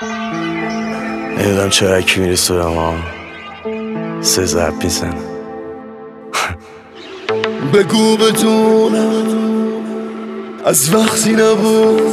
نمیدونم چرا هرکی میری سویم ها سه ضرب میزنه. بگو بدونم از وقتی نبود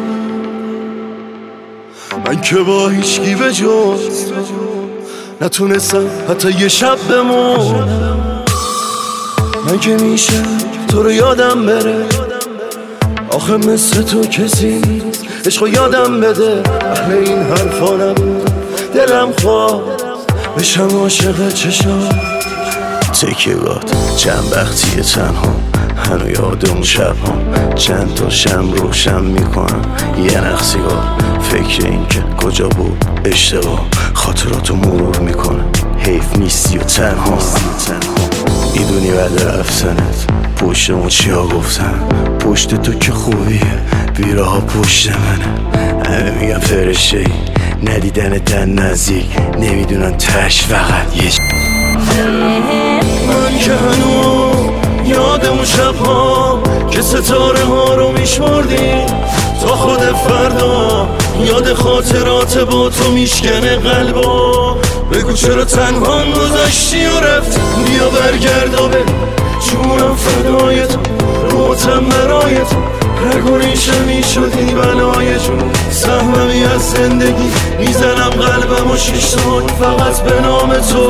من که با هیچکی به جز نتونستم حتی یه شب بمونم. من که میشه تو رو یادم بره، آخه مثل تو کسی نیست عشقو یادم بده. اهل این حرفا نبود دلم خواست بشم عاشق چشات. تکیه‌گات چند وقتیه تنها هنو یاد اون شب هم چند تا شم روشن میکنم یه نخ سیگار. فکر این که کجا بود اشتباه خاطراتو مرور میکنم. حیف نیستی و تنها میدونی بعد رفتنت پشتمو چیا گفتن. پشت تو که خوبیه بیراها پشت منه. همه میگن فرشته ای ندیدن در نزدیک نمیدونن تش فقط یه من که هنو یاد اون شبها که ستاره ها رو میشمردی تا خود فردا یاد خاطرات با تو میشکنه قلبا. بگو چرا تنها گذاشتی و رفت، بیا برگردا به جونم فدای تو روتم برای تو. رگوریشه میشدی بلای جون سهممی از زندگی میزنم قلبم و شیشتان فقط به نام تو.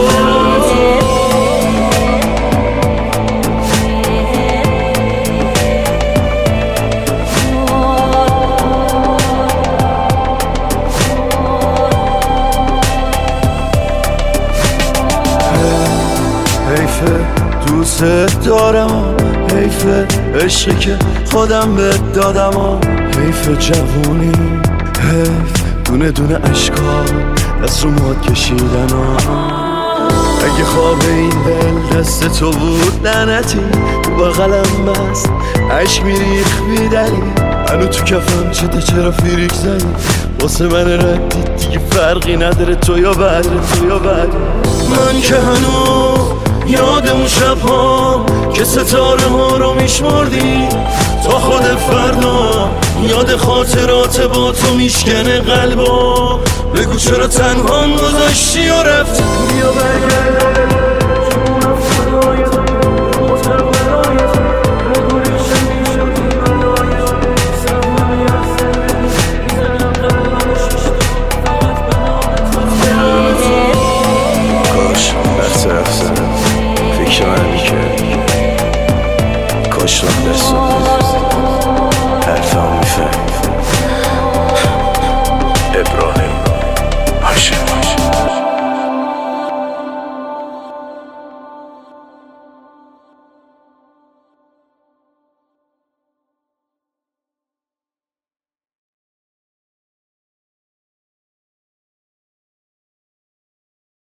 حیفه دوست دارم، حیفه عشقی که خودم بهت دادم، حیف جوونی، حیف دونه دونه اشکا دست رو ماد کشیدن. اگه خواب این دل دست تو بود لعنتی تو بغلم بست عشق میریخ بیدری. منو تو کفم چرا فیریک زنی واسه من ردی دیگه فرقی نداره تو یا بعد تو یا بعد. من که هنو یاد اون شبها که ستاره ها رو میشمردی تا خود فردا یاد خاطرات با تو میشکنه قلبا. بگو چرا تنها گذاشتی و رفت، بیا برگرد